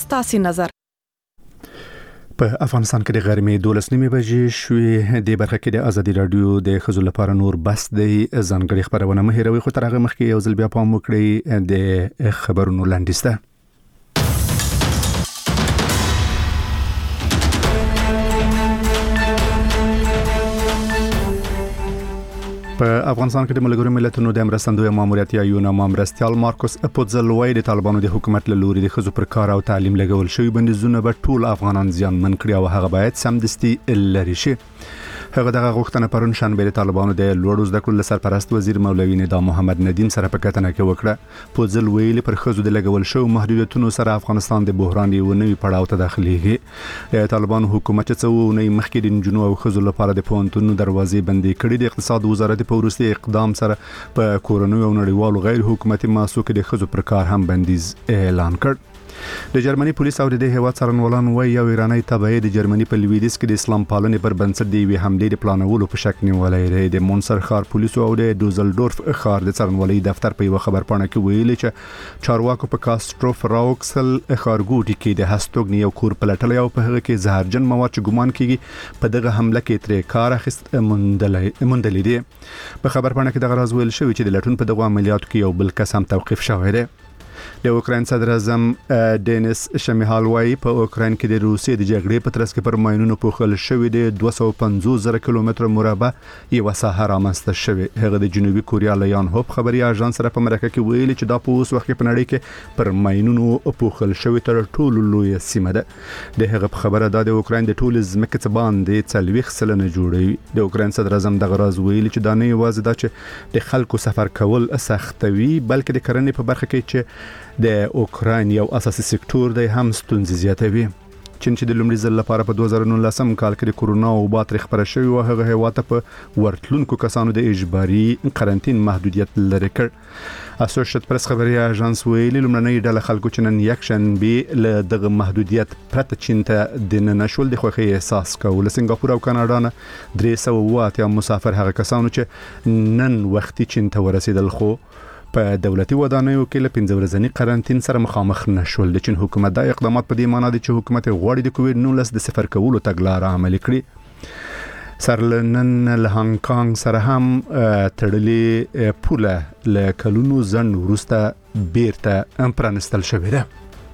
ستاسو نظر. په افغانستان کې د غرمې 12 بجې شوې د برخه کې د ازادي رادیو د خزو لپاره نور بس د ځانګړي خبرونه مهیروي خو تر هغه مخکې یو ځل بیا پام وکړئ د خبرونو لاندسته. په افغانستان کې د ملګرو ملتونو د مرستندوی ماموریت یا یونا مرستيال مارکوس اپوزلوی د طالبانو د حکومت له لوري د خزو پر کار او تعلیم لګول شوی بندیزونه به ټول افغانان زیانمن کړي او هغه باید سمدستي لري شي. هغه دغه غوښتنه پرون شنبه د طالبانو د لوړو زده کړو سرپرست وزیر مولوی ندا محمد ندیم سره په کتنه کې وکړه. پوزل ویلي پر خزو د لګول شو محدودیتونو سره افغانستان د بحران یو نوې پړاو ته داخليږي. د طالبانو حکومت څو نه مخکې د جنوب او خزو لپاره د پونتونو دروازې بندې کړې. د اقتصاد وزارت په وروستي اقدام سره په کورونو او نړیوالو غیر حکومتي مؤسسو کې د خزو پر کار هم بندیز اعلان کړ. د جرمني پولیس او د هیواد څارنوالان وایي یو ایرانی تبعی د جرمني په لویدیځ کې د اسلام پالنې پر بنسټ دی وی حمله د پلانولو په شک نیولای دی. د مونسر ښار پولیس او د دوزلډورف ښار د څارنوالۍ دفتر په یو خبر پاڼه کې ویلي چې چارواکو په کاستروف راوکسل ښارګوټي کې د هستوګنی یو کور پلټل او په هغه کې زهرجن مواد چې ګمان کیږي په دغه حمله کې ترې کار اخیست موندلې دي. په خبر پاڼه کې دغه راز ویل شوی چې د لټون په دغه عملیاتو کې یو بل کس هم توقيف شوی دی. د اوکراین صدر اعظم دینیس شمیهال وایي په اوکراین کې د روسیې د جګړې په ترڅ کې پر ماینونو پوښل شوی د 250,000 کیلومتر مربع یو ساحه رامنځته شوی. هغه د جنوبي کوریا لیان هوپ خبري اژانس سره په مرکه کې ویلي چې دا په اوس وخت کې په نړۍ کې پر ماینونو پوښل شوی تر ټولو لوی سیمه ده. د هغه په خبره د اوکراین د ټول ځمکې څخه باندې 40 سلنه جوړوي. د اوکراین صدر اعظم دغه راز ویلي چې دا نه یوازې دا چې د خلکو سفر کول سختوي بلکې د کرنې په برخه کې چې د اوکراین یو اساسي سکتور دی هم ستونزې زیاتوي. چین چې د لومړي ځل لپاره په 2019 کال کې د کورونا وبا تر خبره شوی او هغه هیواد په ورتلونکو کسانو د اجباري قرنطین محدودیت لري کړ. اسوسییټ پریس خبري اژانس ویلي لومړنۍ ډله خلکو چې نن یکشن به له دغه محدودیت پرته چین ته د نشول د خوخي احساس کول. سنگاپور او کاناډا نه 308 مسافر هغه کسانو چې نن وختي چین ته ورسېدل خو په دولتي ودانیو کې له 15 ورځنی قرنطین سره مخامخ نشول. د چین حکومت دا اقدامات په دې معنی دي چې حکومت غواړي د کووډ-19 د صفر کولو تګلارې عملي کړي. سرلنن له هانګ کانګ سره هم تړلې پوله له کلونو ځن وروسته بیرته پرانستل شوې ده.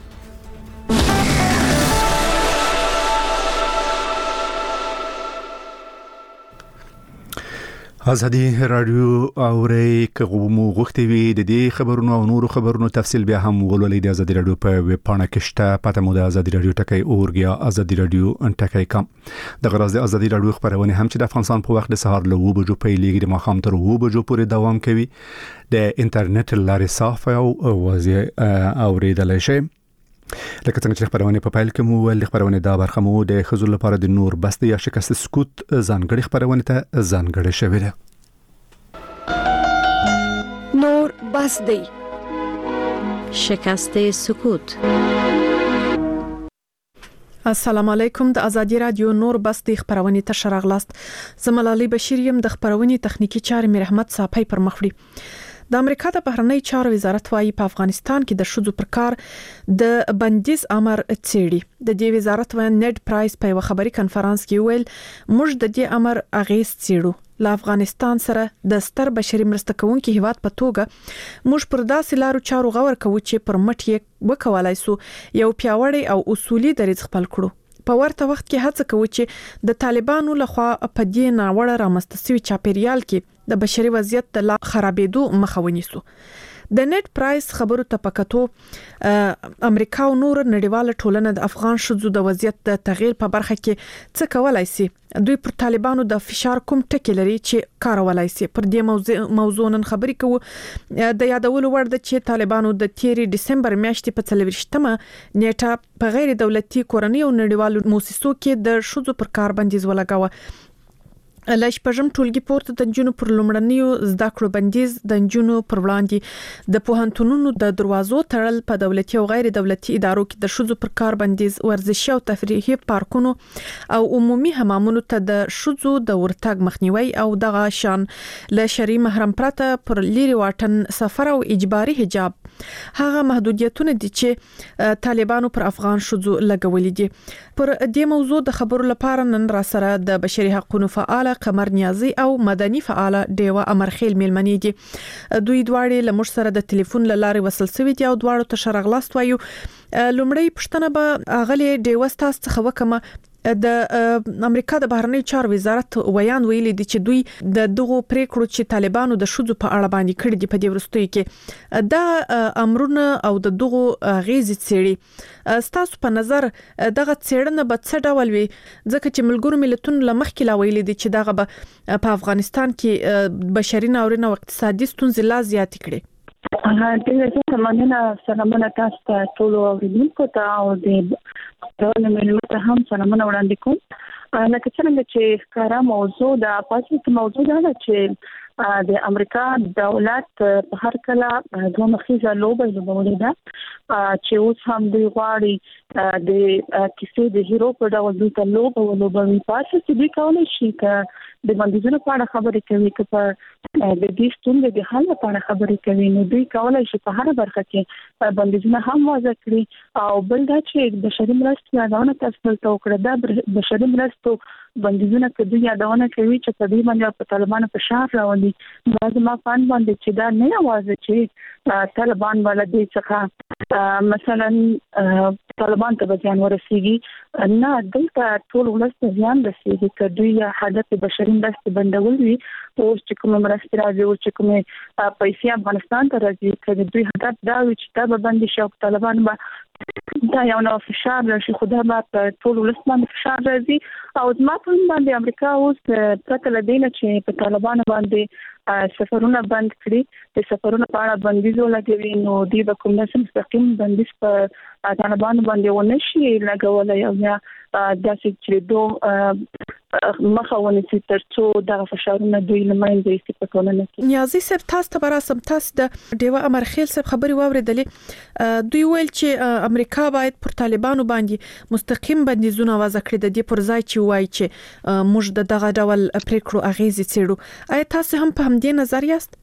ازادي رادیو اوري کومو غوښتي وي د دې خبرونو او نورو خبرونو تفصیل بیا هم ولولئ د ازادي رادیو په ویب پاڼه کې شته. پته مو د ازادي رادیو ټکی اورګیا ازادي رادیو ټکی کام. د غرض د ازادي رادیو خبرونه هم چې د افغانستان په وخت د سهار له 2 بجو پیلېږي د ماښام تر 2 بجو پورې دوام کوي. د انټرنیټ لارې صاف او واضح اوریدل شي. لکه څنګه چې خبرونه په پایل کې مو ول خبرونه دا برخه مو د خزو لپاره د نور بس یا شکست سکوت ځانګړي خبرونه ته ځانګړي شوی ده. نور بس دی شکست سکوت. السلام علیکم. د ازادي رادیو نور بس د خبرونه ته شراغلاست. زملالي بشیر يم د خبرونه تخنیکی چارې مې رحمت صافي پر مخړي. د امریکا د بهرنی چارو وزارت وايي په افغانستان کې د شذو پر کار د بندیز امر څېړي. د دې وزارت وایي نیډ پرایس په یو خبري کانفرنس کې ویل موږ د دې امر اغیز څېړو. له افغانستان سره د ستر بشري مرسته کوونکي هیواد په توګه موږ پر داسې لارو چارو غور کوو چې پر مټ یې وکولای سو یو پیاوړی او اصولي دریځ خپل کړو. په ورته وخت کې هڅه کوي چې د طالبانو لخوا په دې ناوړه رامنځته شوي چاپیریال کې د بشري وضعیت د خرابېدو مخه ونیسو. د نیټ پرایس خبرو ته پکاتو امریکا او نور نړیواله ټولنه د افغان شذو د وضعیت د تغییر په برخه کې څه کولای شي. دوی پر طالبانو د فشار کوم ټکی لري چې کارولای شي. پر دې موضوع نن خبرې کوو. د یادولو وړ ده چې طالبانو د 13 دسمبر میاشتې په 24مه نیټه په غیر دولتي کورنۍ او نړیوالو مؤسسو کې د شذو پر کار بندیز ولګاوه. لښ پژم ټولګي پورته د جنونو پر لومړنیو زده کړو بندیز د جنونو پر وړاندې د پوهنتونونو د دروازو تړل په دولتي او غیر دولتي ادارو کې د شذو پر کار بندیز ورزشي او تفریحي پارکونو او عمومي حمامونو ته د شذو د ورتګ مخنیوي او دغه شان له شرعي محرم پرته پر لیري واټن سفر او اجباري حجاب هغه محدودیتونه دي چې طالبانو پر افغان شذو لګولې دي. پر دې موضوع د خبرو لپاره نن را سره د بشري حقوقو فعال قمر نیازي او مدني فعال ډیوه امرخیل میلمنې دي. دوی دواړه لمر سره د ټلیفون لارې وصل سوي دي او دواړو ته شرغلاست وایو. لومړی پښتنه به اغلی ډیوه ستاسو څخه وکم د امریکا د بهرنی چارو وزارت ویان ویلي دي چې دوی د دغه پریکړو چې طالبانو د شذو په اړه باندې کړی دي په دې ورستوي کې دا امرونه او د دغه غیزي څېړي ستاسو په نظر دغه څېړنه به څه ډول وي ځکه چې ملګرو ملتونو لمخکې لا ویلي دي چې دغه په افغانستان کې بشري ناورین او اقتصادي ستونزې لا زیات کړي. د مننه سلامونه تاسو ته ټول اوریدونکو ته او د ټول ملت ته هم سلامونه وړاندې کوم. لکه څنګه چې ښکارا موضوع د پاتې موضوع ده چې د امریکا دولت په هر کله دوه مخیزه لوبه لوبولې ده چې اوس هم دوی غواړي د کیسې د هیرو په ډول دوی ته لوبه ولوبوي. پاتې چې دوی کولای شي چې د بندیزونو په اړه خبرې کوي که په د دې ستونزې د حل لپاره خبرې کوي نو دوی کولای شي په هر برخه کې بندیزونه هم وضع کړي. او بل دا چې بشري مرستې یادونه تاسو ته وکړه دا بشري مرستو بندیزونه کې دوی یادونه کوي چې په دې باندې په طالبانو فشار راولي. بعض ما پان باندې چې دا نه یوازې چې طالبان ولدي څخه مثلا طالبان ته ځان ورسیږي نه دلته ټول ولست ځان رسیږي چې دوی هدف بشري مرستې بندول وي او چې کوم مرستې راځي او چې کوم پیسې افغانستان ته راځي چې دوی هدف دا وي چې دا به بندي شي او طالبان به دا یو نو فشار راشي خو دا به ټول ولست باندې فشار راځي. او زما په باندې امریکا اوس پرته لدینه چې په طالبانو باندې سفرونه بند کړي د سفرونه په اړه بندیز ولګوي نو دوی به کوم څه مستقیم بندیز په طالبانو باندې ونشي لګولای او یا داسې چې دوه مخاونه چې ترڅو د فشارونو دوی لمنځه استفاده کوي. نیازي صاحب تاسو ته براسم تاسو د ډیوه امرخیل صاحب خبري واوریدلې دوی ویل چې امریکا باید پر طالبانو باندې مستقیم بندیزونه وضع کړي د دې پر ځای چې وایي چې موږ دغه ډول پریکړو اغیزې څېړو. آیا تاسو هم په همدې نظر یاست؟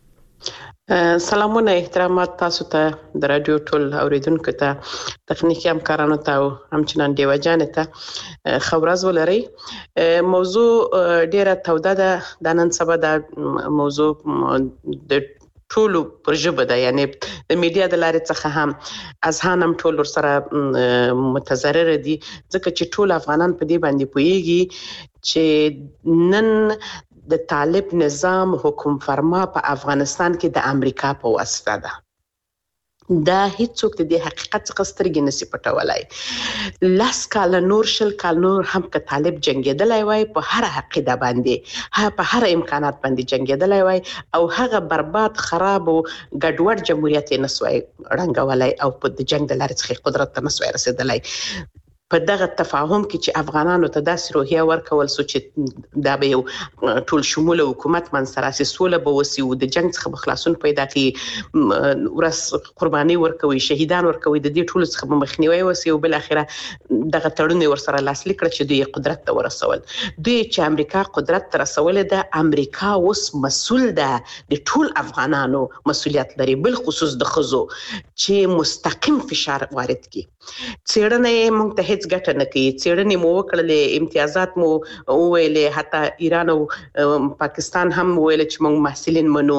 سلامونه احترامات تاسو ته د رادیو ټول اوریدونکو ته تخنیکی همکارانو ته او همچنان دیو جان ته خبرز ولري. موضوع ډیره توده ده د نن سبا د موضوع د ټولو پر ژبه ده یعنی د میډیا د لارې څخه هم اذهان هم ټول سره متضرر دي ځکه چې ټول افغانان په دې باندې پوهیږي چې نن د طالب نظام حکم فرما په افغانستان کې د امریکا په واسطه ده. دا هیڅوک د حقیقت څخه سترګې نشي پټولای. لاس کال نور شل کال نور هم که طالب جنگیدلای وای په هر عقیده باندې په هر امکانات باندې جنگیدلای وای او هغه برباد خراب او ګډوډ جمهوریت نسوي رنګولای او په جنگ د لارې څخه قدرت ته نسوي رسیدلای. په دغه تفاهم کې چې افغانانو ته داسې روحیه ورکول سو چې دا به یو ټول شموله حکومت منځراسي سوله به وسی او د جنگ څخه خلاصون پیدا کړي ورس قرباني ورکوي شهیدان ورکوي د دې ټول څخه مخنیوي وسی او بل اخره دغه تړون ورسره لاسلیک کړ چې دوی قدرت ته ورسول. دوی چې امریکا قدرت ته رسول ده امریکا اوس مسؤل ده د ټول افغانانو مسؤلیت لري بل خصوص د خزو چې مستقیم فشار وارد کړي. څېړنه موږ ته هیڅ ګټه نه کوي. څېړنې مو وکړلې امتیازات مو وویلې حتی ایران او پاکستان هم ویل چې موږ محصلین منو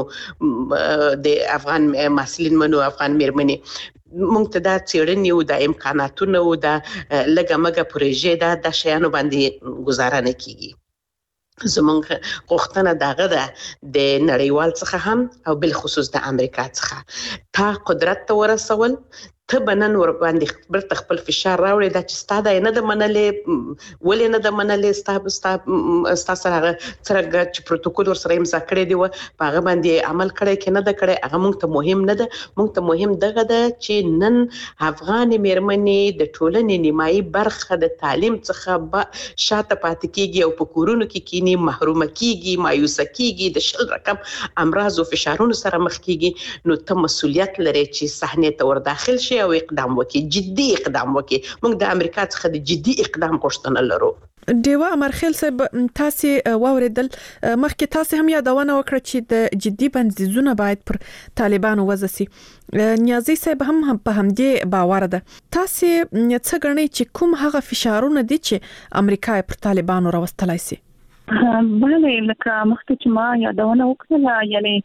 د افغان محصلین منو افغان میرمنې موږ ته دا څېړنې او د امکاناتونو او د لګه مګه پروژې د شیانو باندې گزاره نه کیږي. زمونږ غوښتنه دغه ده د نړیوال څخه هم او بل خصوص د امریکا څخه تا قدرت ته ورسول ته بنن ور باندې برته خپل فشار راوړي دا چې ستاده نه د منلې ولې نه د منلې ستا سره چې پروتوکول ور سره امضا کړی دی په هغه باندې عمل کړی کې نه د کړی هغه موږ ته مهم نه ده. موږ ته مهم دغه ده چې نن افغان میرمنې د ټولنې نیمایي برخه د تعلیم څخه شاته پاتې کیږي او په کورونو کې کینی محروم کیږي مایوسه کیږي د شل رقم امراض او فشارونو سره مخ کیږي. نو ته مسؤلیت لري چې صحنه ته ور داخل شي او اقدام وکړي جدي اقدام وکړي. موږ د امریکا څخه د جدي اقدام غوښتنه لرو. دیوا امرخیل صاحب تاسو واوریدل مخکې تاسو هم یادونه وکړه چې د جدي بندیزونه باید پر طالبانو وضع شي. نیازي صاحب هم په همدې باور ده. تاسو څه غنئ چې کوم هغه فشارونه دي چې امریکا پر طالبانو راوستلای شي؟ بله لکه مخکې چې ما یادونه وکړه یعنی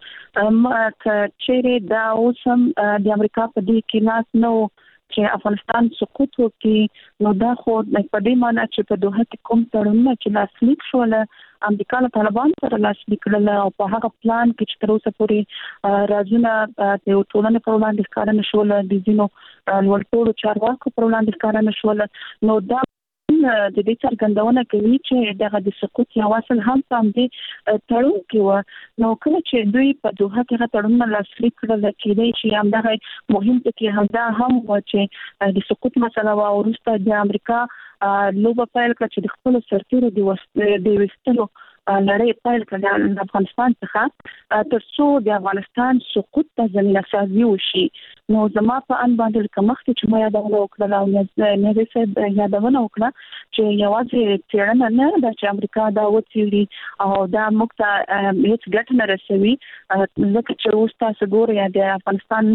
چې دا اوسم د امریکا په دې کې لاس نو چې افغانستان سقوط وکړي نو دا خو په دې معنی چې په دوحه کې کوم تړونونه چې لاسلیک شول امریکا له طالبان سره لاسلیک کړل او په هغه پلان کې چې تر اوسه پورې رازونه د ټولنې په وړاندې ښکار نه شول د ځینو لوړپوړو چارواکو په وړاندې ښکار نه شول. نو دا د دې څرګندونه کوي چې دغه د سقوط یو اصل هم سم دي تړون کې و. نو کله چې دوی په دوحه کې تړون لاسلیک کړل کېدای شي هم دغه مهم ټکی هم دا هم و چې د سقوط مسله او وروسته د امریکا لوبه پیل کړ چې د خپل سرتیرو د وستلو لړۍ پیل کړه د افغانستان څخه ترڅو د افغانستان سقوط ته زمينه سازي وشي. نو زما په ان باندې کومخت چې ما یادونه وکړه او نه دې څه یادونه وکړه چې یوازې تیرنه نه د امریکا دا وڅېړي او دا مکته هیڅ ګټه نه رسوي ځکه چې اوس تاسو ګورئ د افغانستان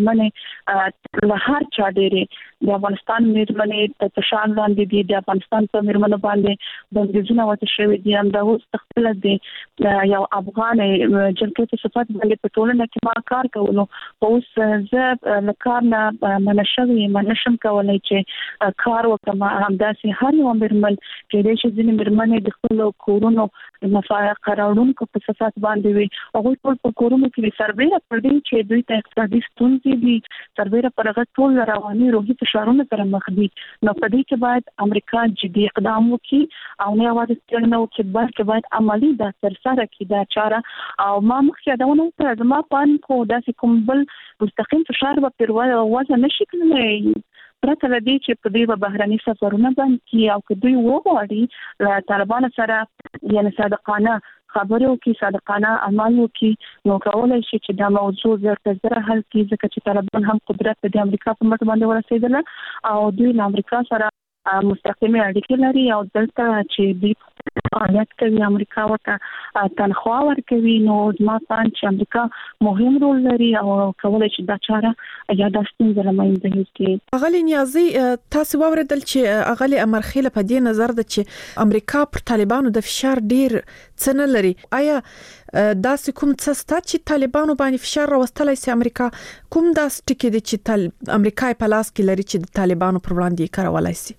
میرمنې له هر چا ډېرې د افغانستان میرمنې په شان باندې دي د افغانستان په میرمنو باندې بندیزونه وته شوی دي هم دا اوس خپل دي یو افغان جنګي په صفات باندې په ټولنه کې ما کار کولو اوس زه لکارنا منشم کولای چې کار وکم همداسې هر یو مرمن چې د شې مرمنې د خپل کورونو مفاهیم قراردونکو په صفات باندې وي او ټول په کورونو کې سربېره پر دې چې دوی ته اقتصادي ستونزې دي سربېره پر هغه ټول رواني روحي فشارونه سره مخ دي. نو په دې کې باید امریکا جدي اقدام وکړي او نه یوازې څنګه وکړي بلکې باید عملی دا ترسره کړي دا چاره. او ما مخکې دا ونه تر زما پان کو داسې کوم بل مستقیم فشار په وجه نشي کولای پرته لدی چې په دې بهراني سفرونه باندې او که دوی وغواړي له طالبان سره یعنی صادقانه خبرو کې صادقانه عمل وکړي نو کولای شي چې دا موضوع زر حل کړي ځکه چې طالبان هم قدرت د امریکا په مټ باندې ورسېدل او دوی له امریکا سره مستقیمه اړیکې لري او دلته چې د فعالیت کوي امریکا ورته تنخواه ورکوي نو زما پان چې امریکا مهم رول لري او کولای شي دا چاره یا د ستونزې لمنځه یوسي. اغلی نیازي تاسو واوریدل چې اغلی امرخیله په دې نظر ده چې امریکا پر طالبانو د فشار ډیر څه نه لري. آیا داسې کوم څه ستا چې طالبانو باندې فشار راوستلای سي امریکا کوم داس ټکی دي چې امریکا په لاس کې لري چې د طالبانو پر وړاندې کارولای سي؟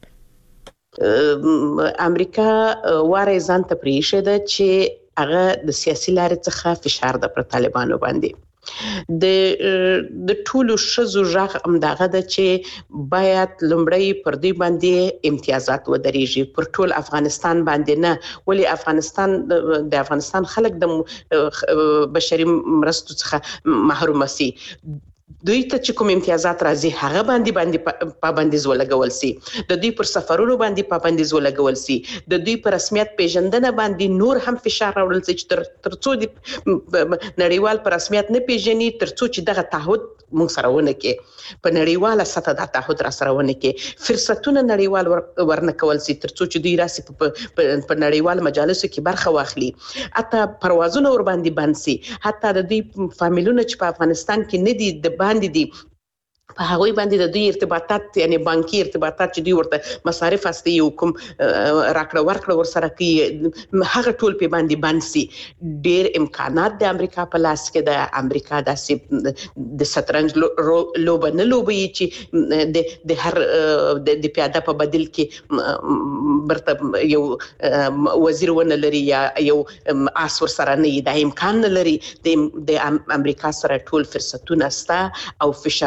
امریکا واره ځان ته پریښه ده چې هغه د سیاسي لارې څخه فشار د پر طالبانو باندې د ټولو شزو ژغ امداغه ده چې باید لمړی پر دې باندې امتیازات ودرېږي پر ټول افغانستان باندې نه ولی د افغانستان خلک د بشري مرستو څخه محروم سي دوی ته چې کوم امتیازات راځي هغه باندې پابندیز ولګول سي د دوی پر سفرونو باندې پابندیز ولګول سي د دوی پر رسمیت پیژندنه باندې نور هم فشار راوړل سي چې ترڅو د نړیوال پر رسمیت نه پیژني ترڅو چې دغه تعهد موږ سره ونه کې په نړیواله سطح د تعهد را سره ونه کې فرصتونه نړیوال ورنه کول سي ترڅو چې دوی راسي په نړیوال مجالسو کې برخه واخلي حتی پروازونه ور باندې بند سي حتی د دوی فامیلونه چې په افغانستان کې نه دي د باندې دي په هغوی باندې د دوی ارتباطات یعنی بانکي ارتباطات چې دوی ورته مصارف هستي یو کوم راکړه ورکړه ورسره کوي هغه ټول په باندې بند سي ډېر امکانات د امریکا په لاس کې د امریکا د شطرنج لوبه نه لوبي چې د هر د پیاده په بدل کې برته یو وزیر ونه لري یا یو آس ورسره نه دا امکان نه لري د امریکا سره ټول فرصتونه ستا او فشارونه راوړي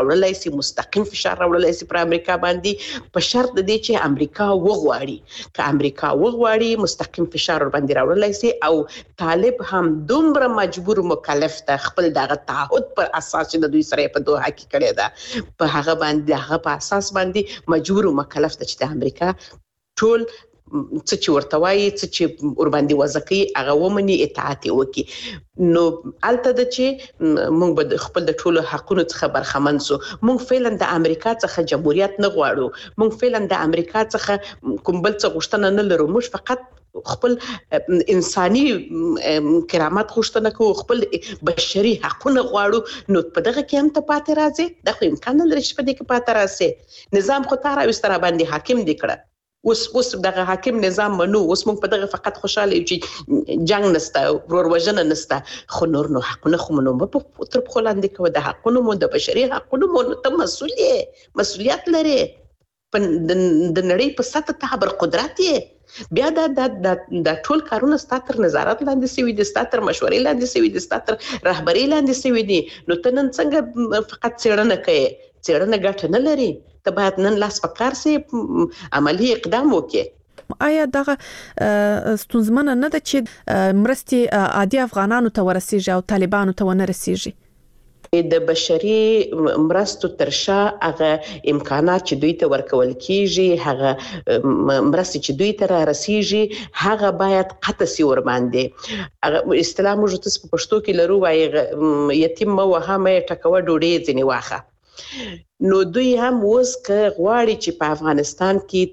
راوړلای شي، مستقیم فشار راوړلای شي پر امریکا باندې، په شرط د دې چې امریکا وغواړي. که امریکا وغواړي مستقیم فشار ور باندې راوړلای شي او طالب هم دومره مجبور مکلف ده خپل دغه تعهد پر اساس چې د دوی سره په دوه کې کړی ده، په هغه باندې هغه په اساس باندې مجبور مکلف ده چې د امریکا ټول څه چې ورته وایي، څه چې ور باندې وځي هغه ومني، اطاعت وکړي. نو الته د چې موږ به خپل د ټولو حقونو څخه برخمن سو. موږ فعلا د امریکا څخه جمهوریت نه غواړو، موږ فعلا د امریکا څخه کوم بل څه غوښتنه نه لرو، موږ فقط خپل انساني کرامت غوښتنه کوو، خپل بشري حقونه غواړو. نو په دغه کې هم ته پاتې راځي، دا خو امکان نه لري چې په دې کې پاتې راسي. نظام خو تاره وستره باندې حاکم دی کړه، اوس دغه حاکم نظام منو، اوس موږ په دغه فقط خوشاله یو چې جنگ نسته، ورور وژنه نسته، خو نور نو حقونه خو منو په تر په لاندې کوي. د حقونو مو د بشري حقونو مو ته مسؤلیت لري، په د نړۍ په سطح ته بر قدرت یې. بیا د ټول کارونه ستاتر نظارت لاندې سوي دي، ستاتر مشورې لاندې سوي دي، ستاتر رهبري لاندې سوي دي. نو ته نن څنګه فقط څېړنه کوي؟ څېړنه ګټه نه لري، ته باید نن لاس په کار سي، عملی اقدام وکړي. آیا دغه ستونزمنه نه ده چې مرستې عادي افغانانو ته ورسیږي او طالبانو ته ونه رسیږي؟ د بشري مرستو ترشا هغه امکانات چې دوی ته ورکول کیږي، هغه مرستې چې دوی ته را رسیږي، هغه باید قطع سي ور باندې. اصطلاح موږ تاسو په پښتو کې لرو، وايي یتیم مو وهمه ټکوه ډوډۍ ځنی واخه. نو دوی هم اوس که غواړي چې په افغانستان کې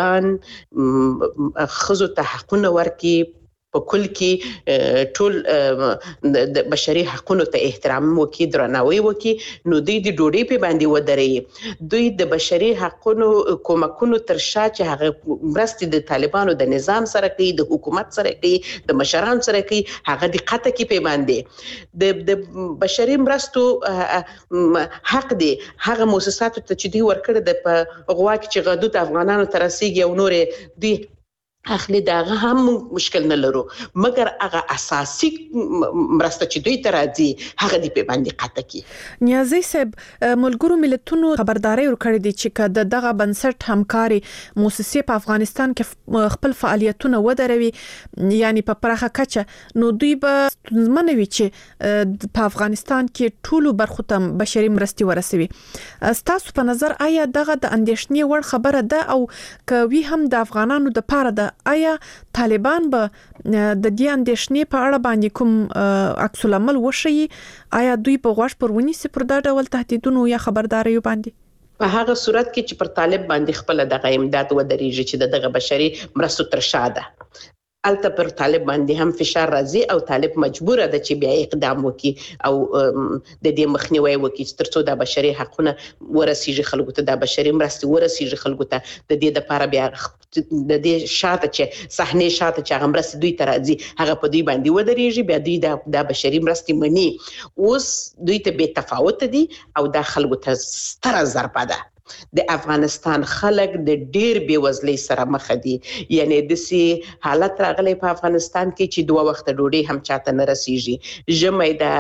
طالبان خزو ته حقونه ورکړي، په کل کې ټول د بشري حقونو ته احترام وکړي، درناوی وکړي، نو دوی د ډوډۍ په باندې ودرېږي. دوی د بشري حقونو کومکونو تر شا چې هغه مرستې د طالبانو د نظام سره کوي، د حکومت سره کوي، د مشرانو سره کوي، هغه د قطع کې په باندې د بشري مرستو حق دی. هغه مؤسساتو ته چې دوی ورکړي د په غوا کې چې غدود افغانانو ته رسیږي او نورې دوی اخلي، داغه هم مشکل نه لرو، مګر هغه اساسي مرسته چې دوی ته راځي هغه دی په باندې قطع کی. نیازی صاحب، ملګرو ملتونو خبرداري ورکړې دي چې دغه بنسټ همکاري مؤسسې په افغانستان کې خپل فعالیتونه ودروي، یعنی په پراخه کچه، نو دوی به ستونزمن وي چې په افغانستان کې ټولو برخو ته بشري مرستې ورسوي. ستاسو په نظر آیا دغه د اندېښنې وړ خبره ده، او کوي هم د افغانانو د پاره ده؟ آیا طالبان به د دې اندېښنې په اړه باندې کوم عکس العمل وشي؟ آیا دوی په غوږ پر ونیسي پر دا ډول تهدیدونو یا خبرداريو باندې؟ په هغه صورت کې چې پر طالب باندې خپل دغه امداد ودرېږي چې دغه بشري مرستو تر شا ده، الته پر طالب باندې هم فشار راځي او طالب مجبور ده چې بیا اقدام وکړي او د دې مخنیوي وکړي ترڅو د بشري حقوقو ورسیږي خلکو ته، د بشري مرستې ورسیږي خلکو ته. د دې لپاره بیا د دې شاته چې صحنه شاته چې هغه مرستې دوی ته راځي هغه په دوی باندې ودرېږي، بیا دوی د بشري مرستې مني. اوس دوی ته بے تفاوت دي او د خلکو ته ستره ضربه ده. د افغانستان خلک د ډیر بیوزلۍ سره مخ دي، یعنی د سي حالت راغلی په افغانستان کې چې دوه وخت ډوډۍ هم چاته نه رسیږي. ژمي د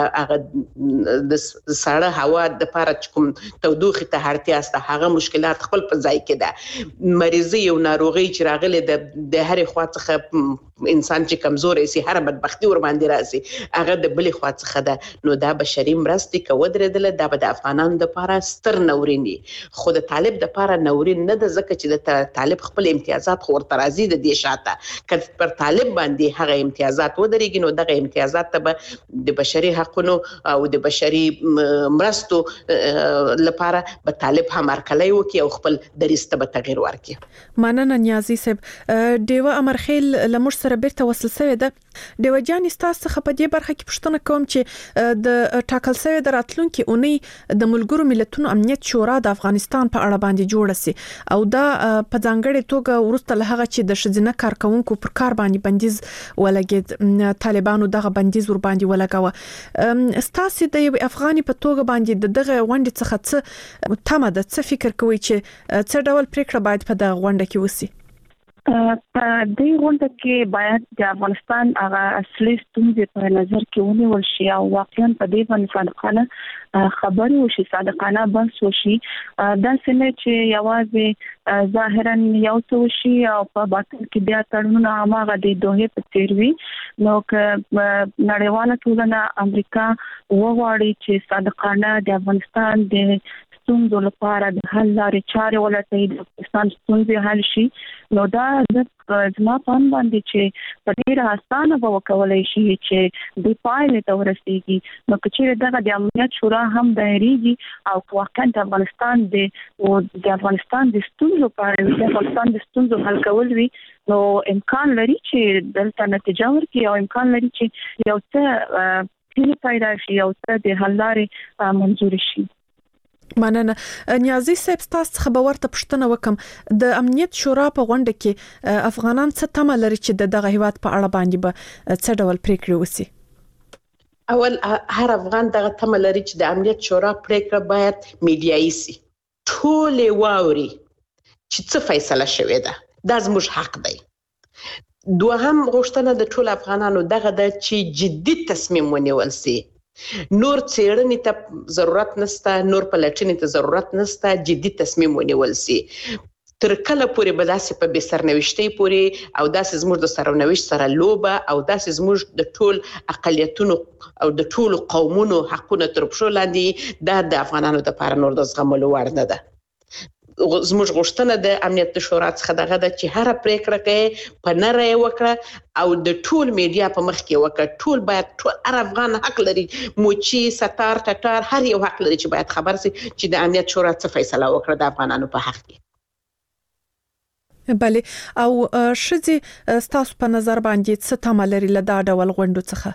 هغه د سړه هوا د لپاره کوم تودوخه ته اړتیا است، هغه مشکلات خپل په ځای کې ده. مریضي او ناروغي چې راغلي د هرې خوا څخه انسان چې کمزور شي، هر بدبختی ور باندې راځي، هغه د بلې خوا څخه ده. نو دا بشري مرستې کو درېدل، دا به د افغانانو لپاره ستر نورینی، خو د طالب د لپاره نورین نه ده، ځکه چې د طالب خپل امتیازات خو ورته راځي د دې شاته. که پر طالب باندې هغه امتیازات ودرېږي نو دغه امتیازات ته به د بشري حقوقو او د بشري مرستو لپاره به طالب هم هرکلی وکړي او خپل دریسته به تغییر ورکړي. مننه نیازی صاحب. ډیوه امرخیل لمر سره بیرته وصل شوې ده. ډیوه جان، تاسو څخه په دې برخه کې پوښتنه کوم چې د ټاکل شوی د راتلونکي اونۍ د ملګرو ملتونو امنیت شورا د افغانستان په اړه باندې جوړه سي، او دا په ځانګړي توګه ورسته له هغه چې د شذینه کارکونکو پر کار باندې بندیز ولګید، طالبانو دغه بندیز ور باندې ولګاوه. ستاسو د یو افغاني په توګه باندې دغه غونډې څخه څه تمه ده، څه فکر کوي چې څه ډول پریکړه باید په دغه غونډه کې وسی؟ په دې غونډه کې باید د افغانستان هغه اصلي ستونزې په نظر کې ونیول شي او واقعا په دې باندې صادقانه خبرې وشي، صادقانه بحث وشي. دا څنګه چې یوازې ظاهرا یو څه شي او په باطن کې بیا تړونونه هغه د دوه په څیر وي. نو که نړیواله ټولنه امریکا وغواړي چې صادقانه د افغانستان د ستونزو لپاره د حل لارې چارې ولټوي، د افغانستان ستونزې حل شي، نو دا زما په اند باندې چې په ډېره اسانه به وکولای شي چې د پایلې ته ورسیږي. نو که چیرې دغه د امنیت شورا هم دایریږي او واقعا د افغانستان د ستونزو په اړه د افغانستان د ستونزو حل کول وي، نو امکان لري چې دلته نتیجه ورکړي او امکان لري چې یو څه هیله پیدا شي، یو څه د حل لارې منظور شي. مننه. نیازي صاحب تاسو څخه به ورته پوښتنه وکم، د امنیت شورا په غونډه کې افغانان څه تمه لري چې دغه هیواد په اړه باندې به څه ډول پریکړې وسی؟ اول هر افغان دغه تمه لري چې د امنیت شورا پریکړه باید میډیایي سي، ټول واوري چې څه فیصله شوې ده. دا زموږ حق دی. دوهم غوښتنه د ټول افغانانو دغه ده چې جدي تصمیم ونیول سي. نور څېړنې ته ضرورت نشته، نور پلټنې ته ضرورت نشته، جدي تصمیم ونیول سي. تر کله پورې به داسې په بې سرنوشتۍ پورې او داسې زموږ د سرنوشت سره لوبه او داسې زموږ د ټول اقلیتونو او د ټولو قومونو حقونه تر پښو لاندې، دا د افغانانو لپاره نور د زغملو وړ نه ده. زموږ غوښتنه د امنیت شورا څخه دغه ده چې هر پریکړه کې په نره وکړه او د ټول میډیا په مخ کې وکړه. ټول باید، ټول هر افغان حق لري، موچی ستار ټټار هر یو حق لري چې باید خبر سي چې د امنیت شورا څه فیصله وکړه د افغانانو په حق کې. بله، او شذې ستاسو په نظر باندې څه تمه لري له دا ډول غونډو څخه؟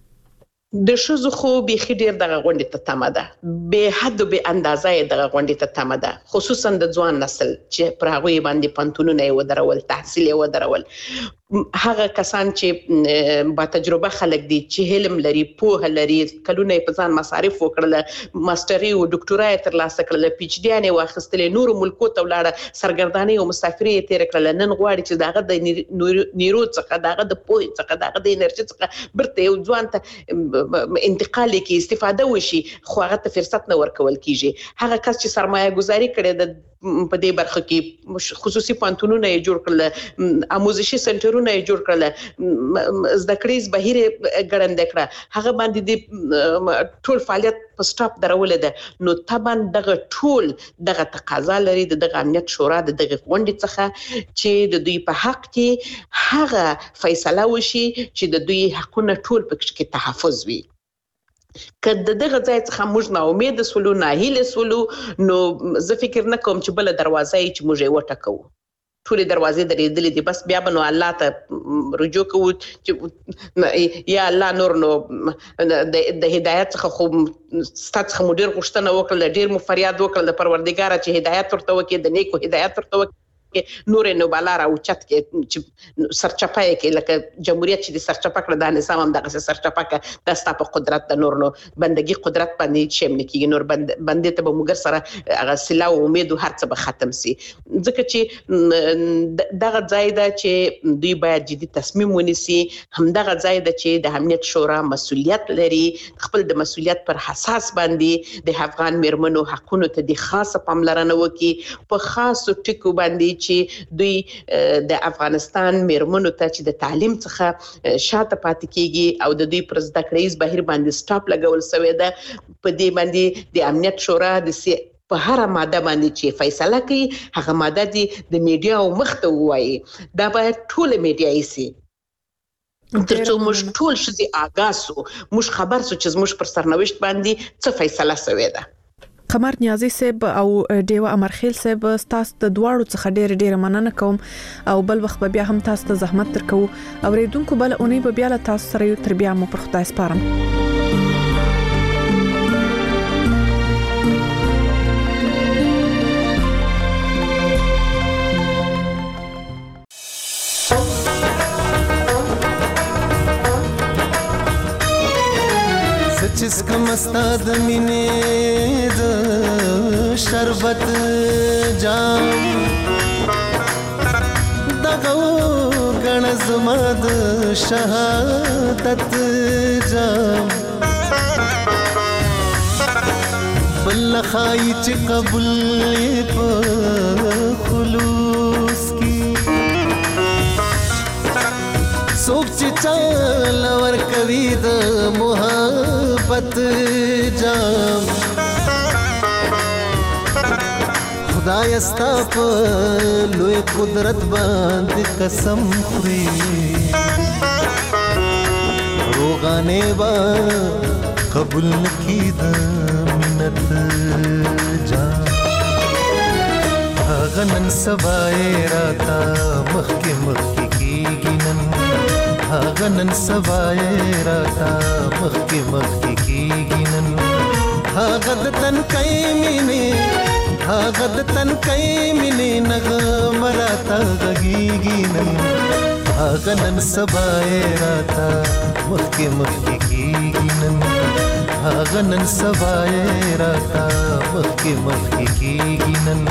د ښځو خو بیخي ډېر دغه غونډې ته تمه ده، بې حد او بې اندازه یې دغه غونډې ته تمه ده، خصوصا د ځوان نسل چې پر هغوی باندې پوهنتونونه یې ودرول، تحصیل یې ودرول. هغه کسان چې با تجربه خلک دي، چې علم لري، پوهه لري، کلونه په ځان مصارف وکړل، ماستري او ډاکټورا یې ترلاسه کړل، پی ایچ ډي یې واخیستلې، نورو ملکو ته ولاړه، سرګردانۍ او مسافري یې تیر کړل. نن غواړي چې دغه د نیرو څخه، دغه د پوهې څخه، دغه د انرژي څخه برته یو ځوان ته انتقال کې استفاده وشي، خو هغه ته فرصت نه ورکول کیږي. هغه کس چې سرمایه گذاري کړې ده په دې برخه کې، خصوصي پوهنتونونه یې جوړ کړل، آموزشي سنټرونه یې جوړ کړل، زده کړې بهیر ګړندې کړه، هغه باندې د ټول فعالیت په سټاپ درولې ده. نو طبعا دغه ټول دغه تقاضا لري د دغه امنیت شورا د دغه غونډې څخه چې د دوی په حق کې هغه فیصله وشي چې د دوی حقونه ټول پکې کې تحفظ وي. که دغه ځای څخه موږ ناامید سولو، ناهیله سولو، نو زه فکر نه کوم چې بل دروازه چې موږ یې وټکو. ټول دروازې درېدلې دي، بس بیا به نو الله ته رجوع کوو چې یا الله نور نو د هدایت څخه خو ستاسو څخه مو ډېر غوښتنه وکړه، ډېر مو فریاد وکړ د پروردګار چې هدایت ورته وکړي، د نیکو هدایت ورته وکړي، نور نو بالا را اوچت کې چې سرچپه کې لکه جمهوریت چې د سرچپه کړ، د نظام هم دغه سرچپه کې د ستاسو قدرت د نور نو بندګي قدرت باندې شم نه کیږي، نور بندې ته به موږ سره هغه سلا او امید او هر څه به ختم سي. ځکه چې دغه ځای ده چې دوی باید جدي تصمیم ونیسي، هم دغه ځای ده چې د امنیت شورا مسؤلیت لري، خپل د مسؤلیت پر اساس باندې د افغان میرمنو حقونو ته د خاصه پاملرنه وکړي، په خاصو ټکو باندې چې دوی د افغانستان میرمنو ته چې د تعلیم څخه شاته پاتې کیږي او د دوی پر زده کړیز بهیر باندې سټاپ لګول شوی ده. په دې باندې د امنیت شورا د په هر ماده باندې چې فیصله کوي، هغه ماده د میډیا او مخ ته وایي، دا باید ټول میډیایي سي ترڅو موږ ټول شې آگاه سو، موږ خبر سو چې موږ پر سرنوشت باندې څه فیصله شوی ده. قمر نیازي صاحب او ډیوه امرخیل صاحب، تاسو د دواړو څخه ډېر مننه کوم او بل وخت به بیا هم تاسو ته زحمت درکو. اوریدونکو بل اونۍ به بیا له تاسو سره یو تر بیا مو پر خدای سپارم. जिसका मस्ताद मिने शरबत जाम दगो زما د شهادت جام بل خای چې قبول په خلوص کی څوک چې چل ور کوي د محبت جام خدای ستا په لوی قدرت باندې قسم خوري روغانه با قبول نکی د منت جام غنن سبای راتا مخکې مخکې کیږي نن غنن سبای راتا مخکې مخکې کیږي نن هغه د تن کای مینه هغه د تن کای مینه نغمه راتا غږیږي نن هغه نن سبای راتا مخکې مخکې کیږي نن هغه نن سبای راتا مخکې مخکې کیږي نن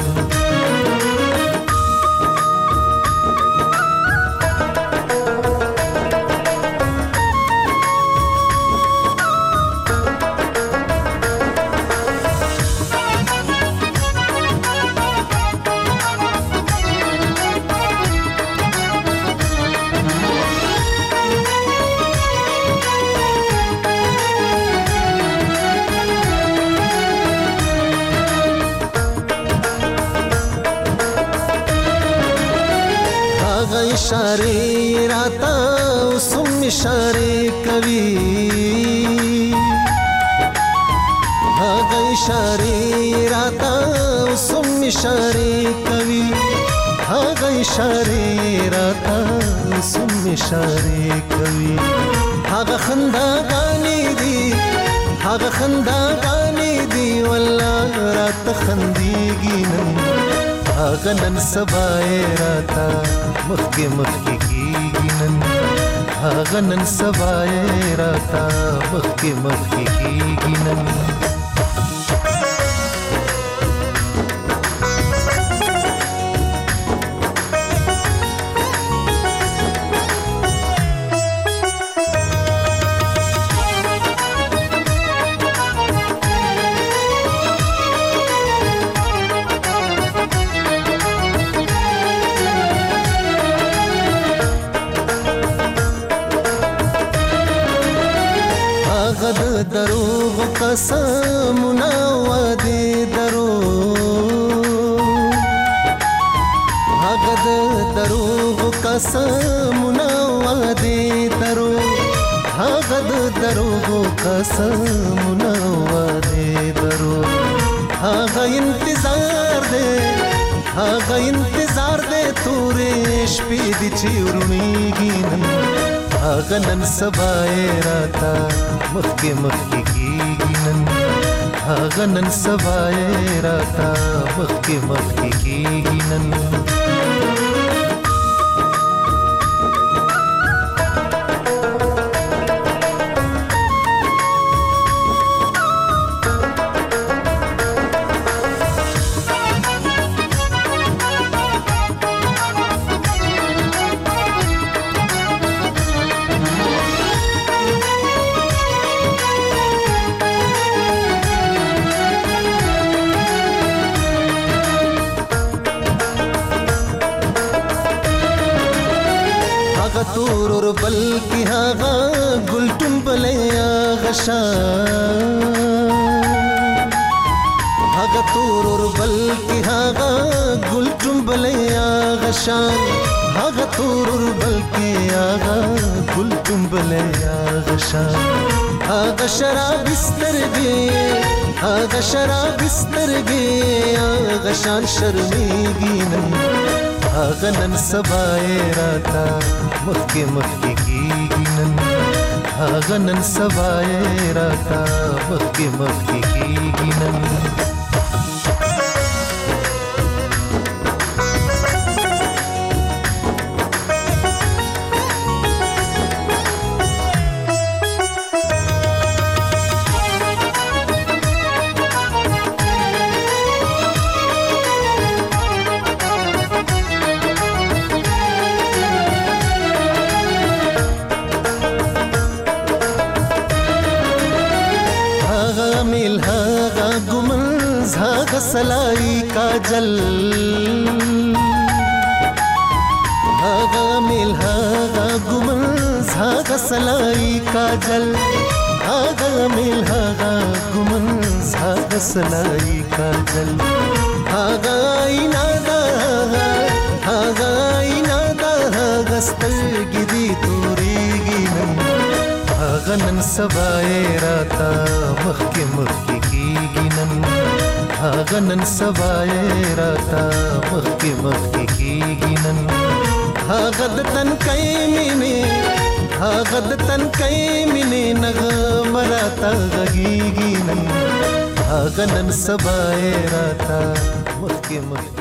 इशारे राता उसम इशारे कवि हाँ इशारे राता उसम इशारे कवि हाँ इशारे राता उसम इशारे कवि हाँ खंदा गानी दी हाँ खंदा गानी दी वल्लाह रात खंदीगी नन नन सबाए राता मखके मखके कीगी नन नन सबाए राता मखके मखके कीगी नन दरोग कसमना वादे दरोग भागद दरोग कसमना वादे दरोग भागद दरोग कसमना वादे दरोग हागा इंतजार दे तूरे शपी दी चिरुणीगी नन हागा नन सबाए राता मखके मखके कीगी नन हागा नन सबाए राता मखके मखके कीगी नन तूर बल की हागा गुलटुम बलया गशान हागा तूर बल की हागा गुलटुम बलया गशान हागा तूर बल की हागा गुलटुम बलया गशान हागा शराब बिस्तर गे हागा शान शर्मीगी नन हागा नन सबाए राता मखके मखके कीगी नन हागा नन सबाए राता मखके मखके कीगी नन سلای کاجل هاغا میل هاغا ګمنز هاغا سلای کاجل هاغا میل هاغا ګمنز هاغا سلای کاجل هاغا اینا دا هاغا اینا دا هاغا سترګې دي تورېږي نن هاغا نن سبا یې راته مخکې مخکې کېږي نن هاغا نن سبا یې راته مخکې مخکې کېږي نن هاغا د تنکۍ مینې هاغا د تنکۍ مینې نغمه راته غږېږي نن هاغا نن سبا یې راته مخکې مخکې